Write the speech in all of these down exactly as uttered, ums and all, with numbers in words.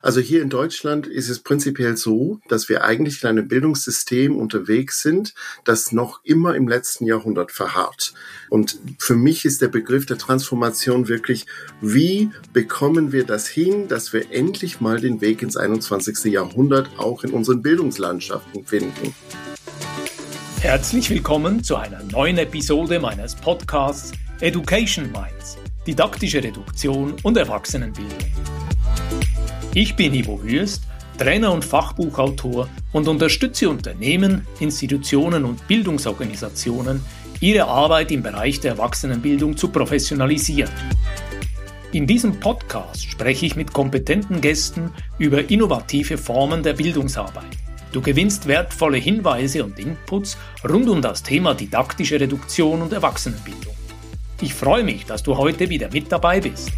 Also hier in Deutschland ist es prinzipiell so, dass wir eigentlich in einem Bildungssystem unterwegs sind, das noch immer im letzten Jahrhundert verharrt. Und für mich ist der Begriff der Transformation wirklich, wie bekommen wir das hin, dass wir endlich mal den Weg ins einundzwanzigste Jahrhundert auch in unseren Bildungslandschaften finden. Herzlich willkommen zu einer neuen Episode meines Podcasts Education Minds, didaktische Reduktion und Erwachsenenbildung. Ich bin Ivo Würst, Trainer und Fachbuchautor und unterstütze Unternehmen, Institutionen und Bildungsorganisationen, ihre Arbeit im Bereich der Erwachsenenbildung zu professionalisieren. In diesem Podcast spreche ich mit kompetenten Gästen über innovative Formen der Bildungsarbeit. Du gewinnst wertvolle Hinweise und Inputs rund um das Thema didaktische Reduktion und Erwachsenenbildung. Ich freue mich, dass du heute wieder mit dabei bist.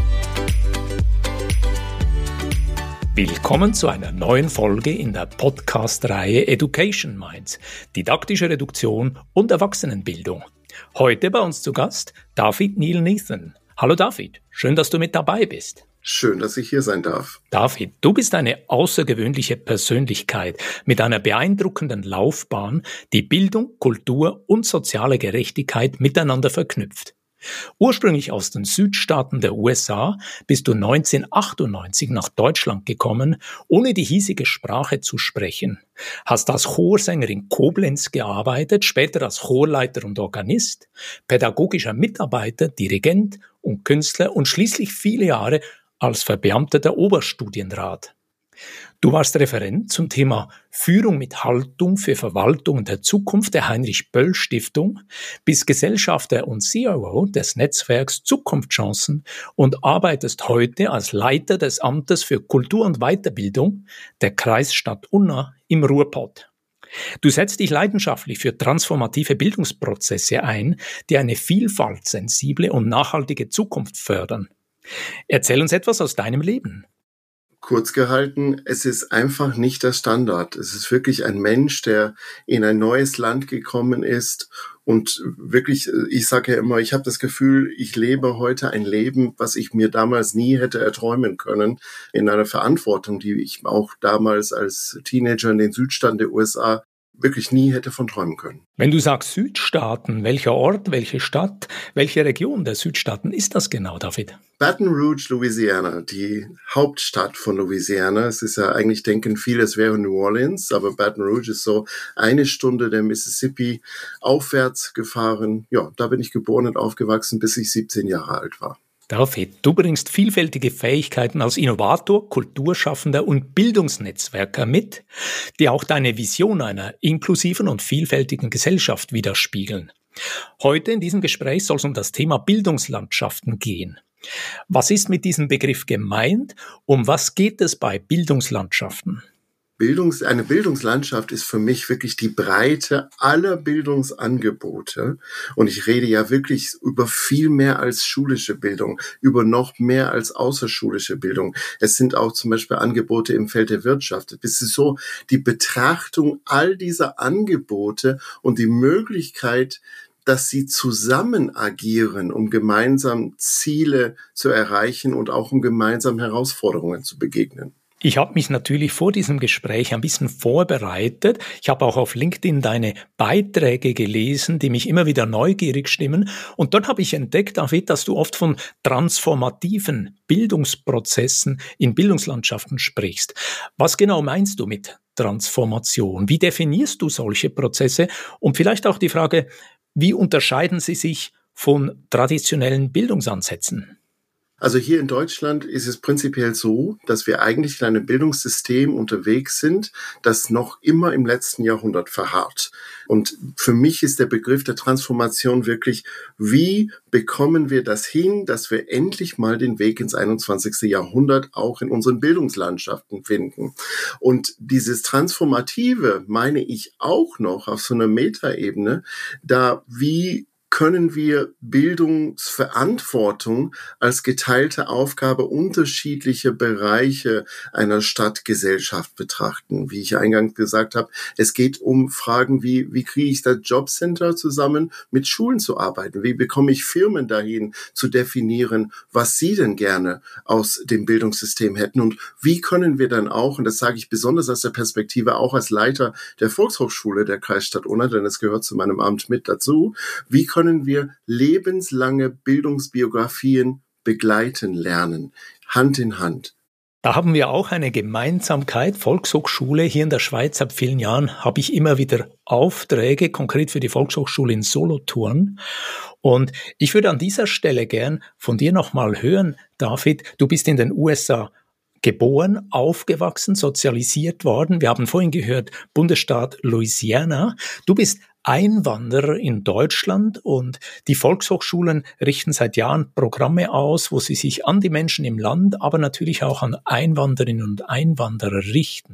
Willkommen zu einer neuen Folge in der Podcast-Reihe Education Minds, didaktische Reduktion und Erwachsenenbildung. Heute bei uns zu Gast David Neil Nathan. Hallo David, schön, dass du mit dabei bist. Schön, dass ich hier sein darf. David, du bist eine außergewöhnliche Persönlichkeit mit einer beeindruckenden Laufbahn, die Bildung, Kultur und soziale Gerechtigkeit miteinander verknüpft. Ursprünglich aus den Südstaaten der U S A bist du neunzehnhundertachtundneunzig nach Deutschland gekommen, ohne die hiesige Sprache zu sprechen. Hast als Chorsänger in Koblenz gearbeitet, später als Chorleiter und Organist, pädagogischer Mitarbeiter, Dirigent und Künstler und schließlich viele Jahre als verbeamteter Oberstudienrat. Du warst Referent zum Thema Führung mit Haltung für Verwaltung der Zukunft der Heinrich-Böll-Stiftung, bist Gesellschafter und C O O des Netzwerks Zukunftschancen und arbeitest heute als Leiter des Amtes für Kultur und Weiterbildung der Kreisstadt Unna im Ruhrpott. Du setzt dich leidenschaftlich für transformative Bildungsprozesse ein, die eine vielfaltsensible und nachhaltige Zukunft fördern. Erzähl uns etwas aus deinem Leben. Kurz gehalten, es ist einfach nicht der Standard. Es ist wirklich ein Mensch, der in ein neues Land gekommen ist und wirklich, ich sage ja immer, ich habe das Gefühl, ich lebe heute ein Leben, was ich mir damals nie hätte erträumen können, in einer Verantwortung, die ich auch damals als Teenager in den Südstaaten der U S A wirklich nie hätte von träumen können. Wenn du sagst Südstaaten, welcher Ort, welche Stadt, welche Region der Südstaaten ist das genau, David? Baton Rouge, Louisiana, die Hauptstadt von Louisiana. Es ist ja eigentlich, denken viele, es wäre New Orleans, aber Baton Rouge ist so eine Stunde der Mississippi aufwärts gefahren. Ja, da bin ich geboren und aufgewachsen, bis ich siebzehn Jahre alt war. David, du bringst vielfältige Fähigkeiten als Innovator, Kulturschaffender und Bildungsnetzwerker mit, die auch deine Vision einer inklusiven und vielfältigen Gesellschaft widerspiegeln. Heute in diesem Gespräch soll es um das Thema Bildungslandschaften gehen. Was ist mit diesem Begriff gemeint? Um was geht es bei Bildungslandschaften? Bildungs, eine Bildungslandschaft ist für mich wirklich die Breite aller Bildungsangebote. Und ich rede ja wirklich über viel mehr als schulische Bildung, über noch mehr als außerschulische Bildung. Es sind auch zum Beispiel Angebote im Feld der Wirtschaft. Es ist so die Betrachtung all dieser Angebote und die Möglichkeit, dass sie zusammen agieren, um gemeinsam Ziele zu erreichen und auch um gemeinsam Herausforderungen zu begegnen. Ich habe mich natürlich vor diesem Gespräch ein bisschen vorbereitet. Ich habe auch auf LinkedIn deine Beiträge gelesen, die mich immer wieder neugierig stimmen. Und dort habe ich entdeckt, David, dass du oft von transformativen Bildungsprozessen in Bildungslandschaften sprichst. Was genau meinst du mit Transformation? Wie definierst du solche Prozesse? Und vielleicht auch die Frage, wie unterscheiden sie sich von traditionellen Bildungsansätzen? Also hier in Deutschland ist es prinzipiell so, dass wir eigentlich in einem Bildungssystem unterwegs sind, das noch immer im letzten Jahrhundert verharrt. Und für mich ist der Begriff der Transformation wirklich, wie bekommen wir das hin, dass wir endlich mal den Weg ins einundzwanzigste Jahrhundert auch in unseren Bildungslandschaften finden. Und dieses Transformative meine ich auch noch auf so einer Metaebene, da wie können wir Bildungsverantwortung als geteilte Aufgabe unterschiedlicher Bereiche einer Stadtgesellschaft betrachten. Wie ich eingangs gesagt habe, es geht um Fragen wie, wie kriege ich das Jobcenter zusammen, mit Schulen zu arbeiten? Wie bekomme ich Firmen dahin, zu definieren, was sie denn gerne aus dem Bildungssystem hätten? Und wie können wir dann auch, und das sage ich besonders aus der Perspektive auch als Leiter der Volkshochschule der Kreisstadt Unna, denn es gehört zu meinem Amt mit dazu, wie können wir lebenslange Bildungsbiografien begleiten lernen, Hand in Hand? Da haben wir auch eine Gemeinsamkeit. Volkshochschule hier in der Schweiz. Seit vielen Jahren habe ich immer wieder Aufträge, konkret für die Volkshochschule in Solothurn. Und ich würde an dieser Stelle gern von dir nochmal hören, David, du bist in den U S A geboren, aufgewachsen, sozialisiert worden. Wir haben vorhin gehört, Bundesstaat Louisiana. Du bist Einwanderer in Deutschland und die Volkshochschulen richten seit Jahren Programme aus, wo sie sich an die Menschen im Land, aber natürlich auch an Einwanderinnen und Einwanderer richten.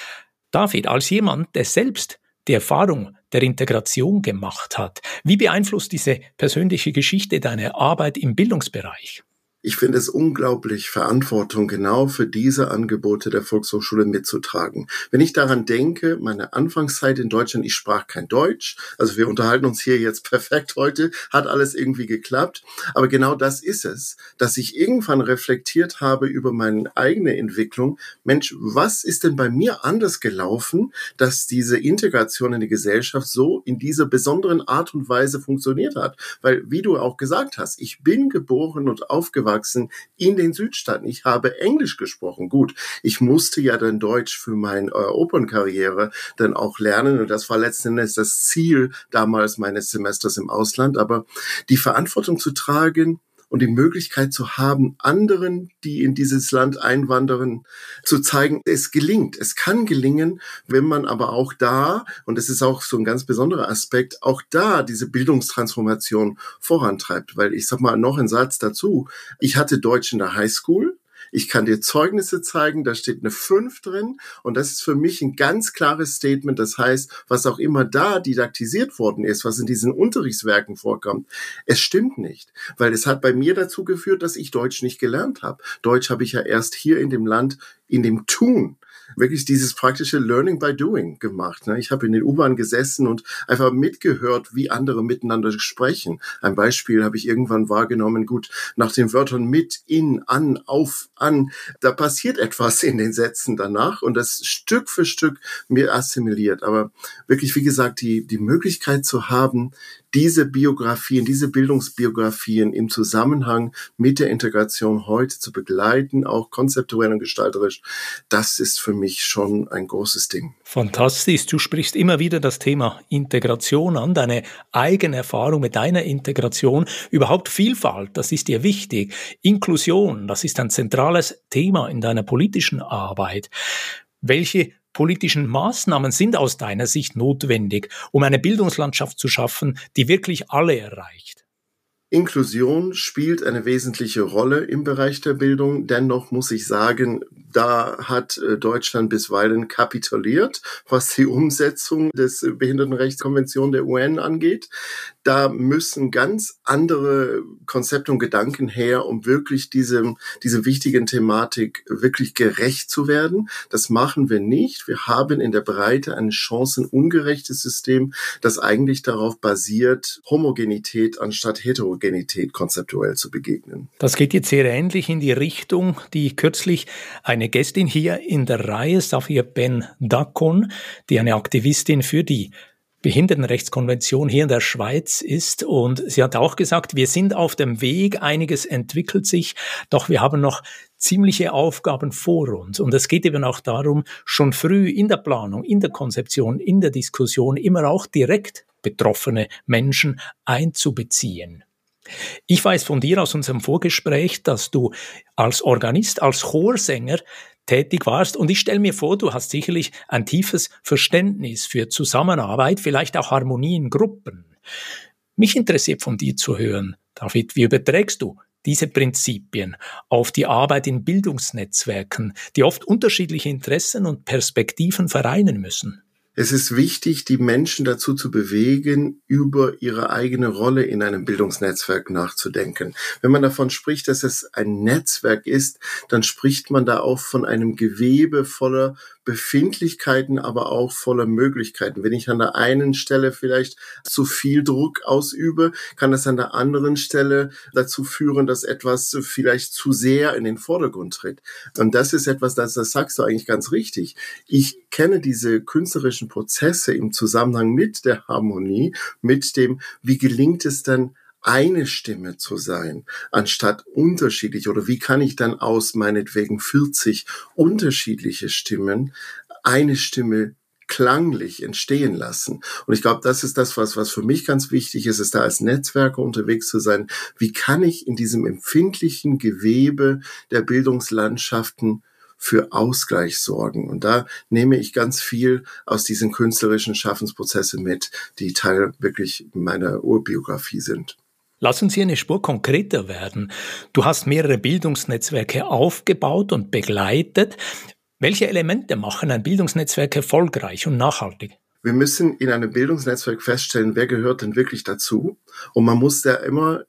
David, als jemand, der selbst die Erfahrung der Integration gemacht hat, wie beeinflusst diese persönliche Geschichte deine Arbeit im Bildungsbereich? Ich finde es unglaublich, Verantwortung genau für diese Angebote der Volkshochschule mitzutragen. Wenn ich daran denke, meine Anfangszeit in Deutschland, ich sprach kein Deutsch, also wir unterhalten uns hier jetzt perfekt heute, hat alles irgendwie geklappt, aber genau das ist es, dass ich irgendwann reflektiert habe über meine eigene Entwicklung. Mensch, was ist denn bei mir anders gelaufen, dass diese Integration in die Gesellschaft so in dieser besonderen Art und Weise funktioniert hat? Weil, wie du auch gesagt hast, ich bin geboren und aufgewachsen in den Südstaaten. Ich habe Englisch gesprochen. Gut, ich musste ja dann Deutsch für meine äh, Opernkarriere dann auch lernen und das war letzten Endes das Ziel damals meines Semesters im Ausland. Aber die Verantwortung zu tragen und die Möglichkeit zu haben, anderen, die in dieses Land einwandern, zu zeigen, es gelingt. Es kann gelingen, wenn man aber auch da, und das ist auch so ein ganz besonderer Aspekt, auch da diese Bildungstransformation vorantreibt. Weil ich sag mal noch einen Satz dazu. Ich hatte Deutsch in der Highschool. Ich kann dir Zeugnisse zeigen, da steht eine fünf drin und das ist für mich ein ganz klares Statement. Das heißt, was auch immer da didaktisiert worden ist, was in diesen Unterrichtswerken vorkommt, es stimmt nicht, weil es hat bei mir dazu geführt, dass ich Deutsch nicht gelernt habe. Deutsch habe ich ja erst hier in dem Land, in dem Tun, wirklich dieses praktische Learning by Doing gemacht. Ich habe in den U-Bahn gesessen und einfach mitgehört, wie andere miteinander sprechen. Ein Beispiel habe ich irgendwann wahrgenommen, gut, nach den Wörtern mit, in, an, auf, an, da passiert etwas in den Sätzen danach und das Stück für Stück mir assimiliert. Aber wirklich, wie gesagt, die, die Möglichkeit zu haben, diese Biografien, diese Bildungsbiografien im Zusammenhang mit der Integration heute zu begleiten, auch konzeptuell und gestalterisch, das ist für mich schon ein großes Ding. Fantastisch. Du sprichst immer wieder das Thema Integration an, deine eigene Erfahrung mit deiner Integration, überhaupt Vielfalt, das ist dir wichtig. Inklusion, das ist ein zentrales Thema in deiner politischen Arbeit. Welche politischen Maßnahmen sind aus deiner Sicht notwendig, um eine Bildungslandschaft zu schaffen, die wirklich alle erreicht? Inklusion spielt eine wesentliche Rolle im Bereich der Bildung. Dennoch muss ich sagen, da hat Deutschland bisweilen kapituliert, was die Umsetzung des Behindertenrechtskonvention der U N angeht. Da müssen ganz andere Konzepte und Gedanken her, um wirklich diesem, diese wichtigen Thematik wirklich gerecht zu werden. Das machen wir nicht. Wir haben in der Breite ein chancenungerechtes System, das eigentlich darauf basiert, Homogenität anstatt Heterogenität konzeptuell zu begegnen. Das geht jetzt sehr ähnlich in die Richtung, die kürzlich eine Gästin hier in der Reihe, Safia Ben Dakon, die eine Aktivistin für die Behindertenrechtskonvention hier in der Schweiz ist. Und sie hat auch gesagt, wir sind auf dem Weg, einiges entwickelt sich, doch wir haben noch ziemliche Aufgaben vor uns. Und es geht eben auch darum, schon früh in der Planung, in der Konzeption, in der Diskussion immer auch direkt betroffene Menschen einzubeziehen. Ich weiß von dir aus unserem Vorgespräch, dass du als Organist, als Chorsänger tätig warst und ich stelle mir vor, du hast sicherlich ein tiefes Verständnis für Zusammenarbeit, vielleicht auch Harmonie in Gruppen. Mich interessiert von dir zu hören, David, wie überträgst du diese Prinzipien auf die Arbeit in Bildungsnetzwerken, die oft unterschiedliche Interessen und Perspektiven vereinen müssen? Es ist wichtig, die Menschen dazu zu bewegen, über ihre eigene Rolle in einem Bildungsnetzwerk nachzudenken. Wenn man davon spricht, dass es ein Netzwerk ist, dann spricht man da auch von einem Gewebe voller Befindlichkeiten, aber auch voller Möglichkeiten. Wenn ich an der einen Stelle vielleicht zu viel Druck ausübe, kann das an der anderen Stelle dazu führen, dass etwas vielleicht zu sehr in den Vordergrund tritt. Und das ist etwas, das, das sagst du eigentlich ganz richtig. Ich kenne diese künstlerischen Prozesse im Zusammenhang mit der Harmonie, mit dem, wie gelingt es dann, eine Stimme zu sein, anstatt unterschiedlich, oder wie kann ich dann aus meinetwegen vierzig unterschiedliche Stimmen eine Stimme klanglich entstehen lassen. Und ich glaube, das ist das, was, was für mich ganz wichtig ist, ist da als Netzwerker unterwegs zu sein. Wie kann ich in diesem empfindlichen Gewebe der Bildungslandschaften für Ausgleich sorgen? Und da nehme ich ganz viel aus diesen künstlerischen Schaffensprozessen mit, die Teil wirklich meiner Urbiografie sind. Lass uns hier eine Spur konkreter werden. Du hast mehrere Bildungsnetzwerke aufgebaut und begleitet. Welche Elemente machen ein Bildungsnetzwerk erfolgreich und nachhaltig? Wir müssen in einem Bildungsnetzwerk feststellen, wer gehört denn wirklich dazu? Und man muss da immer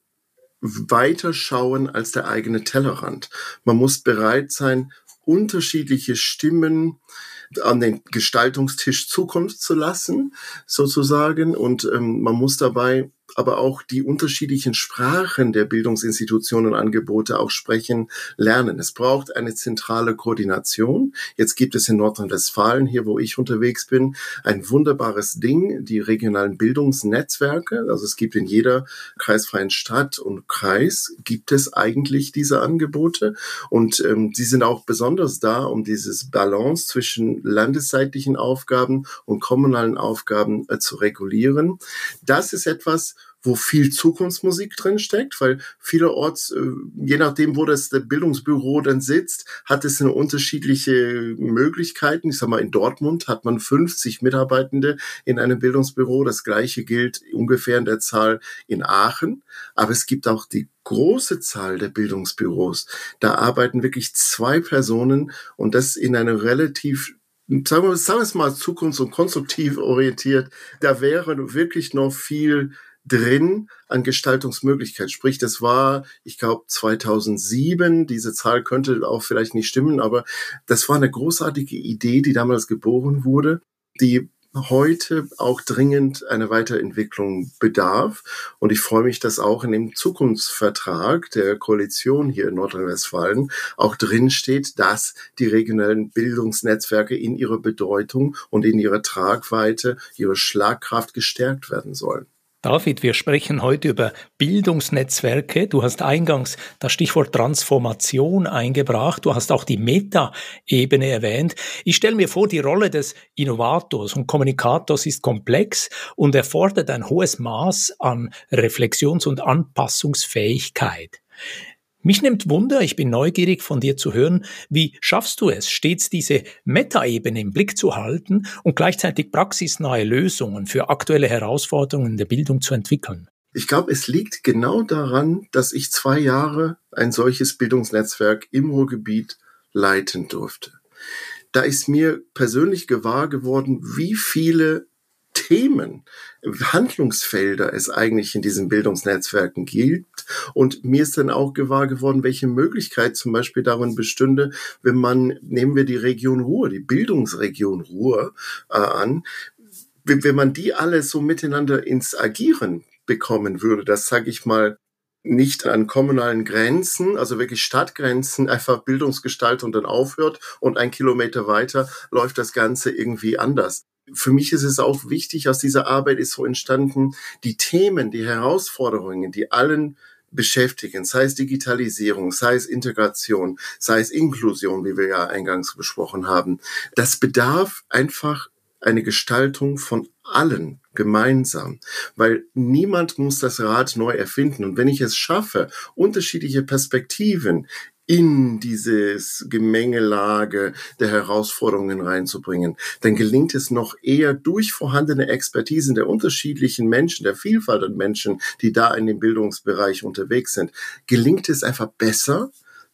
weiter schauen als der eigene Tellerrand. Man muss bereit sein, unterschiedliche Stimmen an den Gestaltungstisch zukommen zu lassen, sozusagen. Und ähm, man muss dabei aber auch die unterschiedlichen Sprachen der Bildungsinstitutionen und Angebote auch sprechen lernen. Es braucht eine zentrale Koordination. Jetzt gibt es in Nordrhein-Westfalen, hier wo ich unterwegs bin, ein wunderbares Ding, die regionalen Bildungsnetzwerke. Also es gibt in jeder kreisfreien Stadt und Kreis gibt es eigentlich diese Angebote. Und ähm, sie sind auch besonders da, um dieses Balance zwischen landesseitlichen Aufgaben und kommunalen Aufgaben äh, zu regulieren. Das ist etwas, wo viel Zukunftsmusik drin steckt, weil vielerorts, je nachdem, wo das Bildungsbüro dann sitzt, hat es eine unterschiedliche Möglichkeiten. Ich sag mal, in Dortmund hat man fünfzig Mitarbeitende in einem Bildungsbüro. Das Gleiche gilt ungefähr in der Zahl in Aachen. Aber es gibt auch die große Zahl der Bildungsbüros. Da arbeiten wirklich zwei Personen und das in einer relativ Sagen wir, sagen wir es mal zukunfts- und konstruktiv orientiert, da wäre wirklich noch viel drin an Gestaltungsmöglichkeit. Sprich, das war, ich glaube, zweitausendsieben, diese Zahl könnte auch vielleicht nicht stimmen, aber das war eine großartige Idee, die damals geboren wurde, die heute auch dringend eine Weiterentwicklung bedarf. Und ich freue mich, dass auch in dem Zukunftsvertrag der Koalition hier in Nordrhein-Westfalen auch drin steht, dass die regionalen Bildungsnetzwerke in ihrer Bedeutung und in ihrer Tragweite, ihre Schlagkraft gestärkt werden sollen. David, wir sprechen heute über Bildungsnetzwerke. Du hast eingangs das Stichwort Transformation eingebracht. Du hast auch die Meta-Ebene erwähnt. Ich stelle mir vor, die Rolle des Innovators und Kommunikators ist komplex und erfordert ein hohes Maß an Reflexions- und Anpassungsfähigkeit. Mich nimmt Wunder, ich bin neugierig von dir zu hören, wie schaffst du es, stets diese Metaebene im Blick zu halten und gleichzeitig praxisnahe Lösungen für aktuelle Herausforderungen der Bildung zu entwickeln? Ich glaube, es liegt genau daran, dass ich zwei Jahre ein solches Bildungsnetzwerk im Ruhrgebiet leiten durfte. Da ist mir persönlich gewahr geworden, wie viele Themen, Handlungsfelder es eigentlich in diesen Bildungsnetzwerken gibt. Und mir ist dann auch gewahr geworden, welche Möglichkeit zum Beispiel darin bestünde, wenn man, nehmen wir die Region Ruhr, die Bildungsregion Ruhr äh, an, wenn, wenn man die alle so miteinander ins Agieren bekommen würde, das sage ich mal, nicht an kommunalen Grenzen, also wirklich Stadtgrenzen, einfach Bildungsgestaltung dann aufhört und ein Kilometer weiter läuft das Ganze irgendwie anders. Für mich ist es auch wichtig, aus dieser Arbeit ist so entstanden, die Themen, die Herausforderungen, die allen beschäftigen, sei es Digitalisierung, sei es Integration, sei es Inklusion, wie wir ja eingangs besprochen haben. Das bedarf einfach eine Gestaltung von allen gemeinsam, weil niemand muss das Rad neu erfinden. Und wenn ich es schaffe, unterschiedliche Perspektiven in dieses Gemengelage der Herausforderungen reinzubringen, dann gelingt es noch eher durch vorhandene Expertisen der unterschiedlichen Menschen, der Vielfalt an Menschen, die da in dem Bildungsbereich unterwegs sind, gelingt es einfach besser,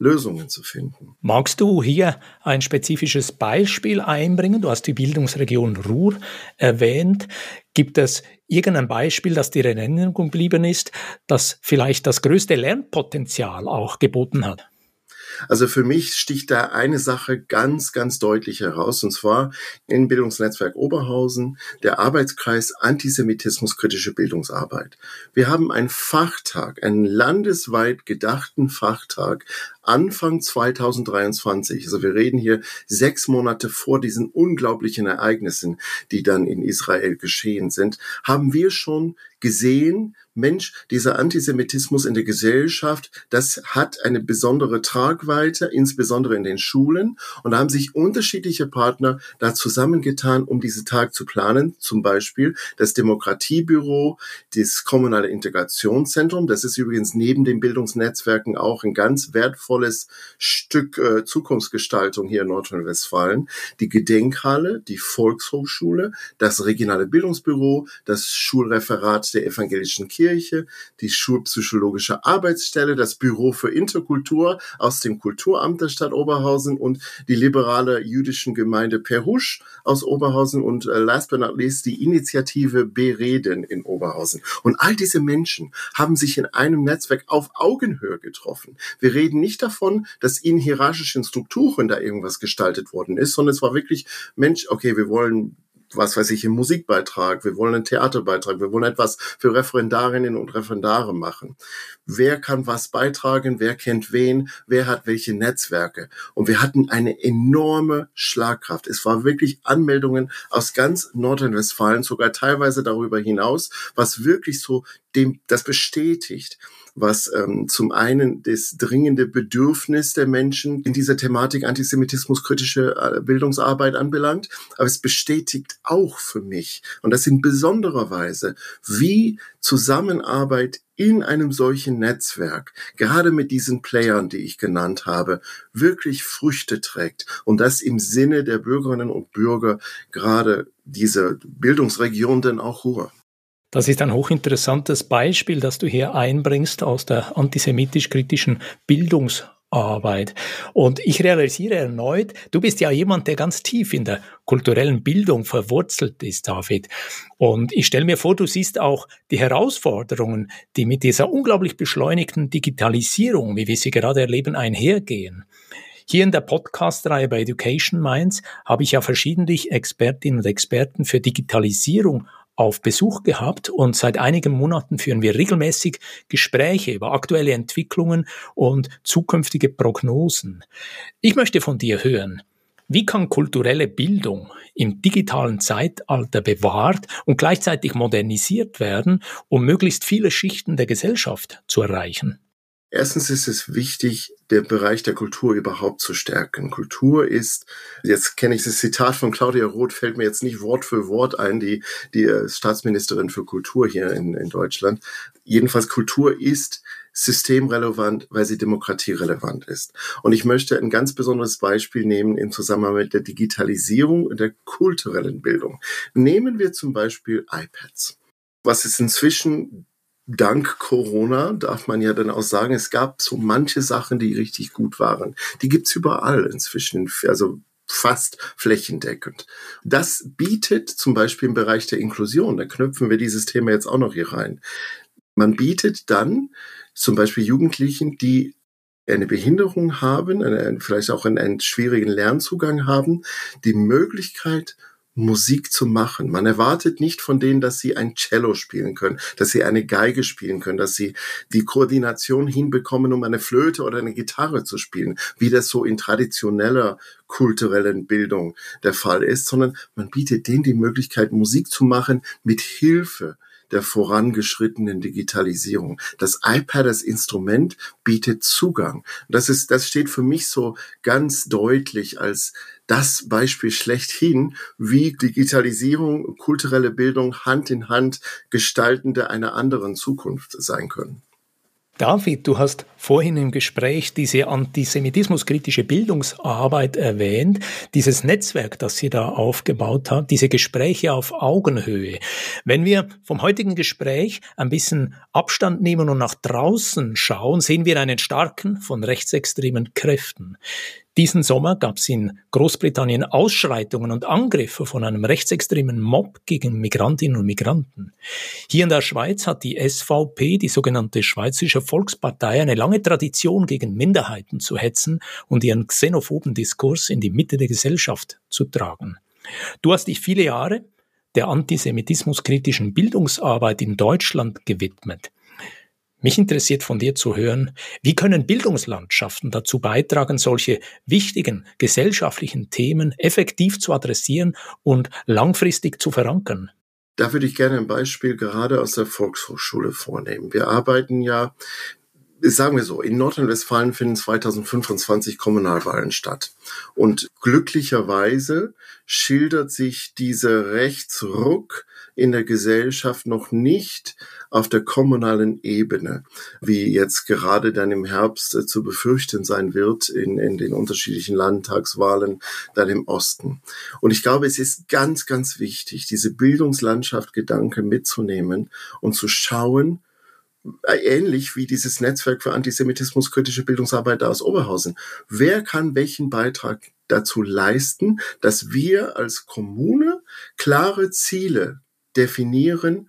Lösungen zu finden. Magst du hier ein spezifisches Beispiel einbringen? Du hast die Bildungsregion Ruhr erwähnt. Gibt es irgendein Beispiel, das dir in Erinnerung geblieben ist, das vielleicht das größte Lernpotenzial auch geboten hat? Also für mich sticht da eine Sache ganz, ganz deutlich heraus, und zwar im Bildungsnetzwerk Oberhausen, der Arbeitskreis Antisemitismus-kritische Bildungsarbeit. Wir haben einen Fachtag, einen landesweit gedachten Fachtag Anfang zweitausenddreiundzwanzig, also wir reden hier sechs Monate vor diesen unglaublichen Ereignissen, die dann in Israel geschehen sind, haben wir schon gesehen, Mensch, dieser Antisemitismus in der Gesellschaft, das hat eine besondere Tragweite, insbesondere in den Schulen. Und da haben sich unterschiedliche Partner da zusammengetan, um diesen Tag zu planen. Zum Beispiel das Demokratiebüro, das Kommunale Integrationszentrum. Das ist übrigens neben den Bildungsnetzwerken auch ein ganz wertvolles Stück äh, Zukunftsgestaltung hier in Nordrhein-Westfalen. Die Gedenkhalle, die Volkshochschule, das regionale Bildungsbüro, das Schulreferat der evangelischen Kirche, Kirche, die schulpsychologische Arbeitsstelle, das Büro für Interkultur aus dem Kulturamt der Stadt Oberhausen und die liberale jüdischen Gemeinde Perhusch aus Oberhausen und äh, last but not least die Initiative Bereden in Oberhausen. Und all diese Menschen haben sich in einem Netzwerk auf Augenhöhe getroffen. Wir reden nicht davon, dass in hierarchischen Strukturen da irgendwas gestaltet worden ist, sondern es war wirklich, Mensch, okay, wir wollen was weiß ich, einen Musikbeitrag, wir wollen einen Theaterbeitrag, wir wollen etwas für Referendarinnen und Referendare machen. Wer kann was beitragen, wer kennt wen, wer hat welche Netzwerke? Und wir hatten eine enorme Schlagkraft. Es war wirklich Anmeldungen aus ganz Nordrhein-Westfalen, sogar teilweise darüber hinaus, was wirklich so dem das bestätigt, was ähm, zum einen das dringende Bedürfnis der Menschen in dieser Thematik Antisemitismus-kritische äh, Bildungsarbeit anbelangt, aber es bestätigt auch für mich, und das in besonderer Weise, wie Zusammenarbeit in einem solchen Netzwerk, gerade mit diesen Playern, die ich genannt habe, wirklich Früchte trägt, und das im Sinne der Bürgerinnen und Bürger, gerade dieser Bildungsregion, denn auch Ruhr. Das ist ein hochinteressantes Beispiel, das du hier einbringst aus der antisemitisch-kritischen Bildungsarbeit. Und ich realisiere erneut, du bist ja jemand, der ganz tief in der kulturellen Bildung verwurzelt ist, David. Und ich stelle mir vor, du siehst auch die Herausforderungen, die mit dieser unglaublich beschleunigten Digitalisierung, wie wir sie gerade erleben, einhergehen. Hier in der Podcast-Reihe bei Education Minds habe ich ja verschiedentlich Expertinnen und Experten für Digitalisierung auf Besuch gehabt, und seit einigen Monaten führen wir regelmäßig Gespräche über aktuelle Entwicklungen und zukünftige Prognosen. Ich möchte von dir hören, wie kann kulturelle Bildung im digitalen Zeitalter bewahrt und gleichzeitig modernisiert werden, um möglichst viele Schichten der Gesellschaft zu erreichen? Erstens ist es wichtig, den Bereich der Kultur überhaupt zu stärken. Kultur ist, jetzt kenne ich das Zitat von Claudia Roth, fällt mir jetzt nicht Wort für Wort ein, die, die Staatsministerin für Kultur hier in, in Deutschland. Jedenfalls Kultur ist systemrelevant, weil sie demokratierelevant ist. Und ich möchte ein ganz besonderes Beispiel nehmen im Zusammenhang mit der Digitalisierung und der kulturellen Bildung. Nehmen wir zum Beispiel iPads. Was ist inzwischen dank Corona, darf man ja dann auch sagen, es gab so manche Sachen, die richtig gut waren. Die gibt's überall inzwischen, also fast flächendeckend. Das bietet zum Beispiel im Bereich der Inklusion, da knüpfen wir dieses Thema jetzt auch noch hier rein. Man bietet dann zum Beispiel Jugendlichen, die eine Behinderung haben, eine, vielleicht auch einen, einen schwierigen Lernzugang haben, die Möglichkeit, Musik zu machen. Man erwartet nicht von denen, dass sie ein Cello spielen können, dass sie eine Geige spielen können, dass sie die Koordination hinbekommen, um eine Flöte oder eine Gitarre zu spielen, wie das so in traditioneller kulturellen Bildung der Fall ist, sondern man bietet denen die Möglichkeit, Musik zu machen mit Hilfe der vorangeschrittenen Digitalisierung. Das iPad als Instrument bietet Zugang. Das ist, das steht für mich so ganz deutlich als das Beispiel schlechthin, wie Digitalisierung, kulturelle Bildung Hand in Hand Gestaltende einer anderen Zukunft sein können. David, du hast vorhin im Gespräch diese antisemitismuskritische Bildungsarbeit erwähnt, dieses Netzwerk, das ihr da aufgebaut habt, diese Gespräche auf Augenhöhe. Wenn wir vom heutigen Gespräch ein bisschen Abstand nehmen und nach draußen schauen, sehen wir einen starken von rechtsextremen Kräften. Diesen Sommer gab es in Großbritannien Ausschreitungen und Angriffe von einem rechtsextremen Mob gegen Migrantinnen und Migranten. Hier in der Schweiz hat die S V P, die sogenannte Schweizerische Volkspartei, eine lange Tradition, gegen Minderheiten zu hetzen und ihren xenophoben Diskurs in die Mitte der Gesellschaft zu tragen. Du hast dich viele Jahre der antisemitismuskritischen Bildungsarbeit in Deutschland gewidmet. Mich interessiert von dir zu hören, wie können Bildungslandschaften dazu beitragen, solche wichtigen gesellschaftlichen Themen effektiv zu adressieren und langfristig zu verankern? Da würde ich gerne ein Beispiel gerade aus der Volkshochschule vornehmen. Wir arbeiten ja, sagen wir so, in Nordrhein-Westfalen finden zwanzig fünfundzwanzig Kommunalwahlen statt. Und glücklicherweise schildert sich dieser Rechtsruck in der Gesellschaft noch nicht auf der kommunalen Ebene, wie jetzt gerade dann im Herbst äh, zu befürchten sein wird in, in den unterschiedlichen Landtagswahlen dann im Osten. Und ich glaube, es ist ganz, ganz wichtig, diese Bildungslandschaft-Gedanke mitzunehmen und zu schauen, äh, ähnlich wie dieses Netzwerk für antisemitismuskritische Bildungsarbeit da aus Oberhausen. Wer kann welchen Beitrag dazu leisten, dass wir als Kommune klare Ziele definieren,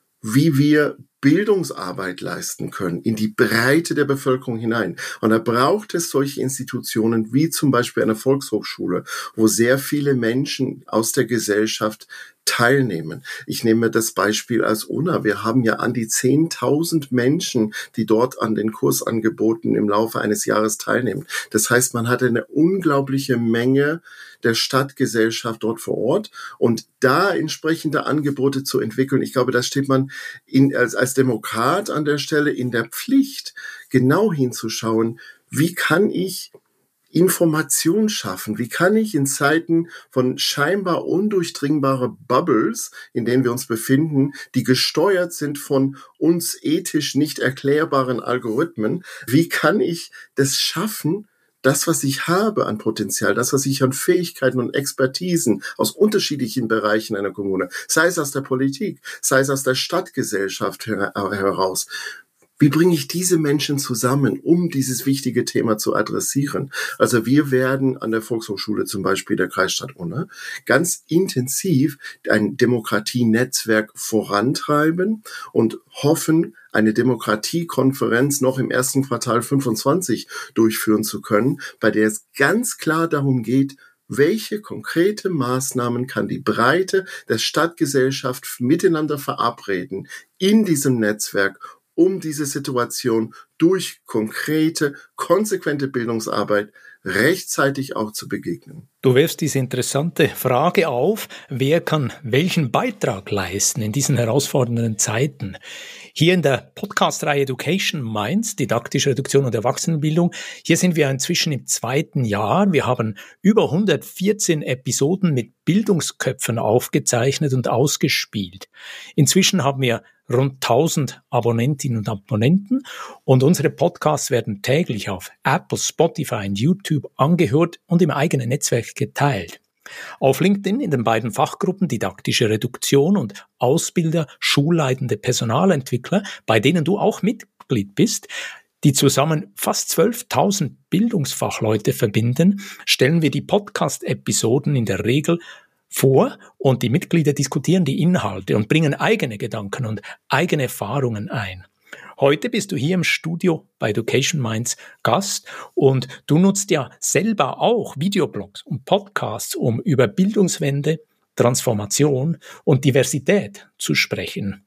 wie wir Bildungsarbeit leisten können, in die Breite der Bevölkerung hinein. Und da braucht es solche Institutionen wie zum Beispiel eine Volkshochschule, wo sehr viele Menschen aus der Gesellschaft teilnehmen. Ich nehme das Beispiel als U N A. Wir haben ja an die zehntausend Menschen, die dort an den Kursangeboten im Laufe eines Jahres teilnehmen. Das heißt, man hat eine unglaubliche Menge der Stadtgesellschaft dort vor Ort und da entsprechende Angebote zu entwickeln. Ich glaube, da steht man in, als, als Demokrat an der Stelle in der Pflicht, genau hinzuschauen, wie kann ich Information schaffen? Wie kann ich in Zeiten von scheinbar undurchdringbare Bubbles, in denen wir uns befinden, die gesteuert sind von uns ethisch nicht erklärbaren Algorithmen, wie kann ich das schaffen, das, was ich habe an Potenzial, das, was ich an Fähigkeiten und Expertisen aus unterschiedlichen Bereichen einer Kommune, sei es aus der Politik, sei es aus der Stadtgesellschaft her- heraus, wie bringe ich diese Menschen zusammen, um dieses wichtige Thema zu adressieren? Also wir werden an der Volkshochschule zum Beispiel der Kreisstadt Unna ganz intensiv ein Demokratienetzwerk vorantreiben und hoffen, eine Demokratiekonferenz noch im ersten Quartal fünfundzwanzig durchführen zu können, bei der es ganz klar darum geht, welche konkrete Maßnahmen kann die Breite der Stadtgesellschaft miteinander verabreden in diesem Netzwerk, um diese Situation durch konkrete, konsequente Bildungsarbeit rechtzeitig auch zu begegnen. Du wirfst diese interessante Frage auf, wer kann welchen Beitrag leisten in diesen herausfordernden Zeiten? Hier in der Podcast-Reihe Education Minds, didaktische Reduktion und Erwachsenenbildung, hier sind wir inzwischen im zweiten Jahr. Wir haben über hundertvierzehn Episoden mit Bildungsköpfen aufgezeichnet und ausgespielt. Inzwischen haben wir rund tausend Abonnentinnen und Abonnenten und unsere Podcasts werden täglich auf Apple, Spotify und YouTube angehört und im eigenen Netzwerk geteilt. Auf LinkedIn in den beiden Fachgruppen Didaktische Reduktion und Ausbilder, schulleitende Personalentwickler, bei denen du auch Mitglied bist, die zusammen fast zwölftausend Bildungsfachleute verbinden, stellen wir die Podcast-Episoden in der Regel vor und die Mitglieder diskutieren die Inhalte und bringen eigene Gedanken und eigene Erfahrungen ein. Heute bist du hier im Studio bei Education Minds Gast und du nutzt ja selber auch Videoblogs und Podcasts, um über Bildungswende, Transformation und Diversität zu sprechen.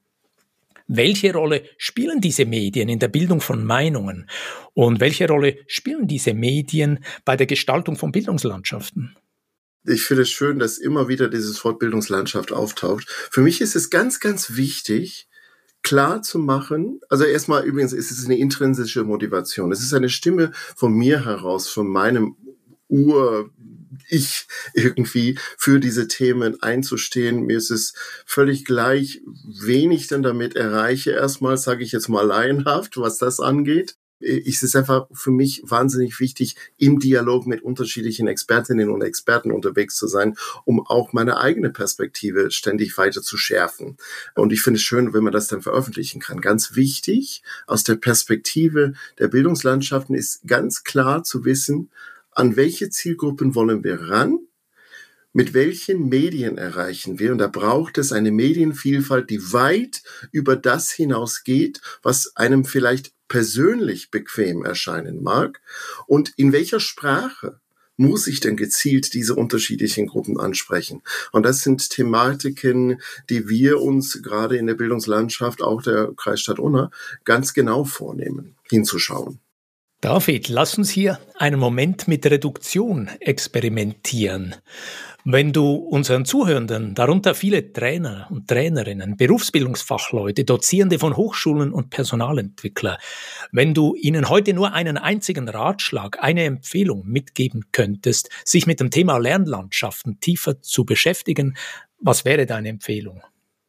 Welche Rolle spielen diese Medien in der Bildung von Meinungen und welche Rolle spielen diese Medien bei der Gestaltung von Bildungslandschaften? Ich finde es schön, dass immer wieder dieses Wort Bildungslandschaft auftaucht. Für mich ist es ganz, ganz wichtig, klar zu machen, also erstmal übrigens ist es eine intrinsische Motivation. Es ist eine Stimme von mir heraus, von meinem Ur ich irgendwie für diese Themen einzustehen. Mir ist es völlig gleich, wen ich denn damit erreiche. Erstmal sage ich jetzt mal laienhaft, was das angeht. Es ist einfach für mich wahnsinnig wichtig, im Dialog mit unterschiedlichen Expertinnen und Experten unterwegs zu sein, um auch meine eigene Perspektive ständig weiter zu schärfen. Und ich finde es schön, wenn man das dann veröffentlichen kann. Ganz wichtig aus der Perspektive der Bildungslandschaften ist ganz klar zu wissen, an welche Zielgruppen wollen wir ran? Mit welchen Medien erreichen wir? Und da braucht es eine Medienvielfalt, die weit über das hinausgeht, was einem vielleicht persönlich bequem erscheinen mag. Und in welcher Sprache muss ich denn gezielt diese unterschiedlichen Gruppen ansprechen? Und das sind Thematiken, die wir uns gerade in der Bildungslandschaft, auch der Kreisstadt Unna, ganz genau vornehmen, hinzuschauen. David, lass uns hier einen Moment mit Reduktion experimentieren. Wenn du unseren Zuhörenden, darunter viele Trainer und Trainerinnen, Berufsbildungsfachleute, Dozierende von Hochschulen und Personalentwickler, wenn du ihnen heute nur einen einzigen Ratschlag, eine Empfehlung mitgeben könntest, sich mit dem Thema Lernlandschaften tiefer zu beschäftigen, was wäre deine Empfehlung?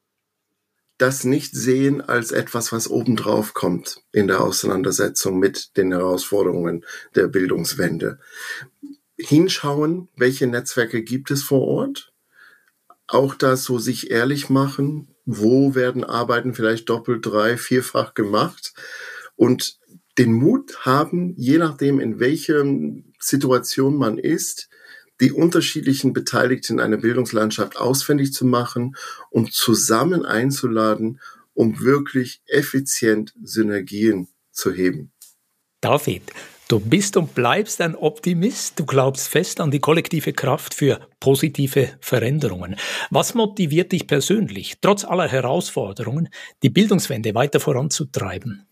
Das nicht sehen als etwas, was obendrauf kommt in der Auseinandersetzung mit den Herausforderungen der Bildungswende. Hinschauen, welche Netzwerke gibt es vor Ort, auch das so sich ehrlich machen, wo werden Arbeiten vielleicht doppelt, drei, vierfach gemacht und den Mut haben, je nachdem in welcher Situation man ist, die unterschiedlichen Beteiligten einer Bildungslandschaft ausfindig zu machen und zusammen einzuladen, um wirklich effizient Synergien zu heben. David, du bist und bleibst ein Optimist. Du glaubst fest an die kollektive Kraft für positive Veränderungen. Was motiviert dich persönlich, trotz aller Herausforderungen, die Bildungswende weiter voranzutreiben?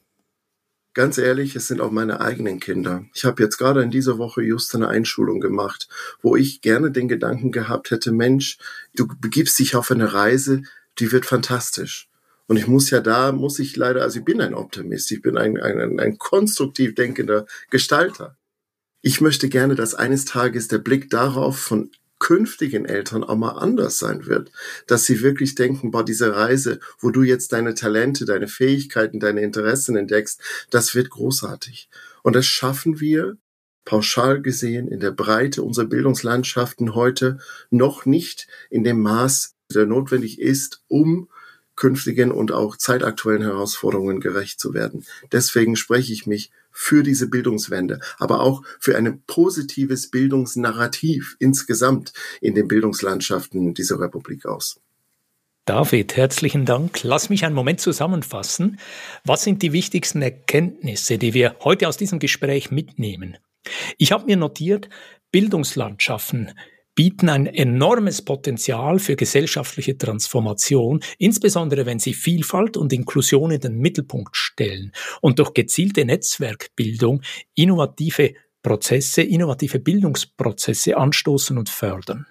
Ganz ehrlich, es sind auch meine eigenen Kinder. Ich habe jetzt gerade in dieser Woche just eine Einschulung gemacht, wo ich gerne den Gedanken gehabt hätte, Mensch, du begibst dich auf eine Reise, die wird fantastisch. Und ich muss ja da, muss ich leider, also ich bin ein Optimist, ich bin ein, ein, ein konstruktiv denkender Gestalter. Ich möchte gerne, dass eines Tages der Blick darauf von künftigen Eltern auch mal anders sein wird, dass sie wirklich denken, boah, diese Reise, wo du jetzt deine Talente, deine Fähigkeiten, deine Interessen entdeckst, das wird großartig. Und das schaffen wir, pauschal gesehen, in der Breite unserer Bildungslandschaften heute noch nicht in dem Maß, der notwendig ist, um künftigen und auch zeitaktuellen Herausforderungen gerecht zu werden. Deswegen spreche ich mich für diese Bildungswende, aber auch für ein positives Bildungsnarrativ insgesamt in den Bildungslandschaften dieser Republik aus. David, herzlichen Dank. Lass mich einen Moment zusammenfassen. Was sind die wichtigsten Erkenntnisse, die wir heute aus diesem Gespräch mitnehmen? Ich habe mir notiert, Bildungslandschaften bieten ein enormes Potenzial für gesellschaftliche Transformation, insbesondere wenn sie Vielfalt und Inklusion in den Mittelpunkt stellen und durch gezielte Netzwerkbildung innovative Prozesse, innovative Bildungsprozesse anstoßen und fördern.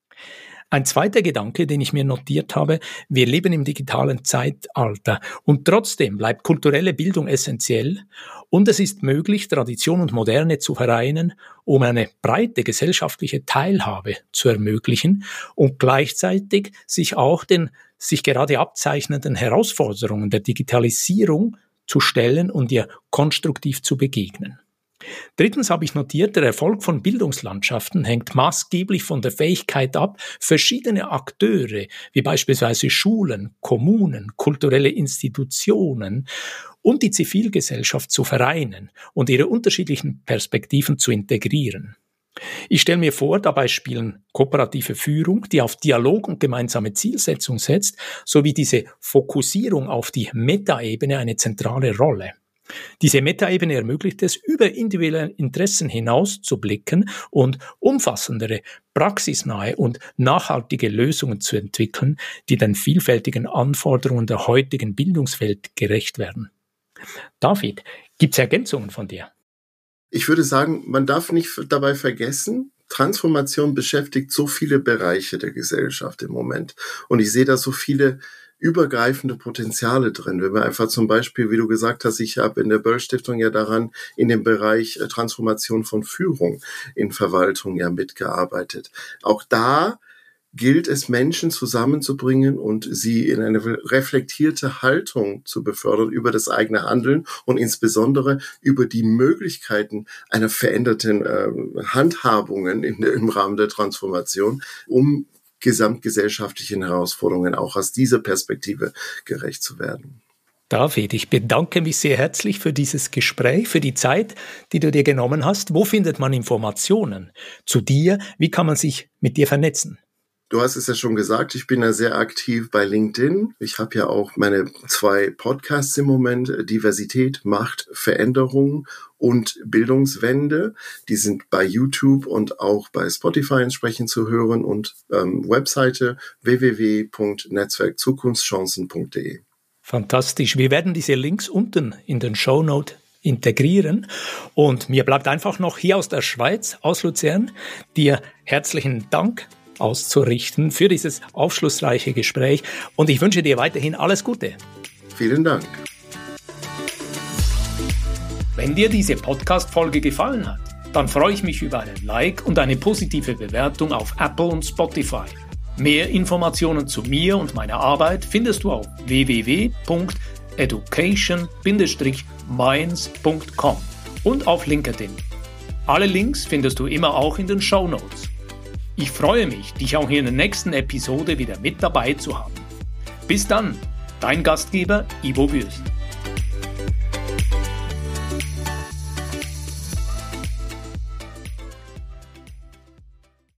Ein zweiter Gedanke, den ich mir notiert habe, wir leben im digitalen Zeitalter und trotzdem bleibt kulturelle Bildung essentiell und es ist möglich, Tradition und Moderne zu vereinen, um eine breite gesellschaftliche Teilhabe zu ermöglichen und gleichzeitig sich auch den sich gerade abzeichnenden Herausforderungen der Digitalisierung zu stellen und ihr konstruktiv zu begegnen. Drittens habe ich notiert, der Erfolg von Bildungslandschaften hängt maßgeblich von der Fähigkeit ab, verschiedene Akteure, wie beispielsweise Schulen, Kommunen, kulturelle Institutionen und die Zivilgesellschaft zu vereinen und ihre unterschiedlichen Perspektiven zu integrieren. Ich stelle mir vor, dabei spielen kooperative Führung, die auf Dialog und gemeinsame Zielsetzung setzt, sowie diese Fokussierung auf die Metaebene eine zentrale Rolle. Diese Metaebene ermöglicht es, über individuelle Interessen hinaus zu blicken und umfassendere, praxisnahe und nachhaltige Lösungen zu entwickeln, die den vielfältigen Anforderungen der heutigen Bildungswelt gerecht werden. David, gibt es Ergänzungen von dir? Ich würde sagen, man darf nicht dabei vergessen, Transformation beschäftigt so viele Bereiche der Gesellschaft im Moment. Und ich sehe da so viele übergreifende Potenziale drin. Wenn wir einfach zum Beispiel, wie du gesagt hast, ich habe in der Böll-Stiftung ja daran in dem Bereich Transformation von Führung in Verwaltung ja mitgearbeitet. Auch da gilt es, Menschen zusammenzubringen und sie in eine reflektierte Haltung zu befördern über das eigene Handeln und insbesondere über die Möglichkeiten einer veränderten äh, Handhabungen in, im Rahmen der Transformation, um gesamtgesellschaftlichen Herausforderungen auch aus dieser Perspektive gerecht zu werden. David, ich bedanke mich sehr herzlich für dieses Gespräch, für die Zeit, die du dir genommen hast. Wo findet man Informationen zu dir? Wie kann man sich mit dir vernetzen? Du hast es ja schon gesagt, ich bin ja sehr aktiv bei LinkedIn. Ich habe ja auch meine zwei Podcasts im Moment, Diversität, Macht, Veränderung und Bildungswende. Die sind bei YouTube und auch bei Spotify entsprechend zu hören und ähm, Webseite w w w punkt netzwerk zukunftschancen punkt d e. Fantastisch. Wir werden diese Links unten in den Shownotes integrieren. Und mir bleibt einfach noch hier aus der Schweiz, aus Luzern, dir herzlichen Dank auszurichten für dieses aufschlussreiche Gespräch und ich wünsche dir weiterhin alles Gute. Vielen Dank. Wenn dir diese Podcast-Folge gefallen hat, dann freue ich mich über einen Like und eine positive Bewertung auf Apple und Spotify. Mehr Informationen zu mir und meiner Arbeit findest du auf w w w punkt education Bindestrich minds punkt com und auf LinkedIn. Alle Links findest du immer auch in den Shownotes. Ich freue mich, dich auch hier in der nächsten Episode wieder mit dabei zu haben. Bis dann, dein Gastgeber Ivo Würst.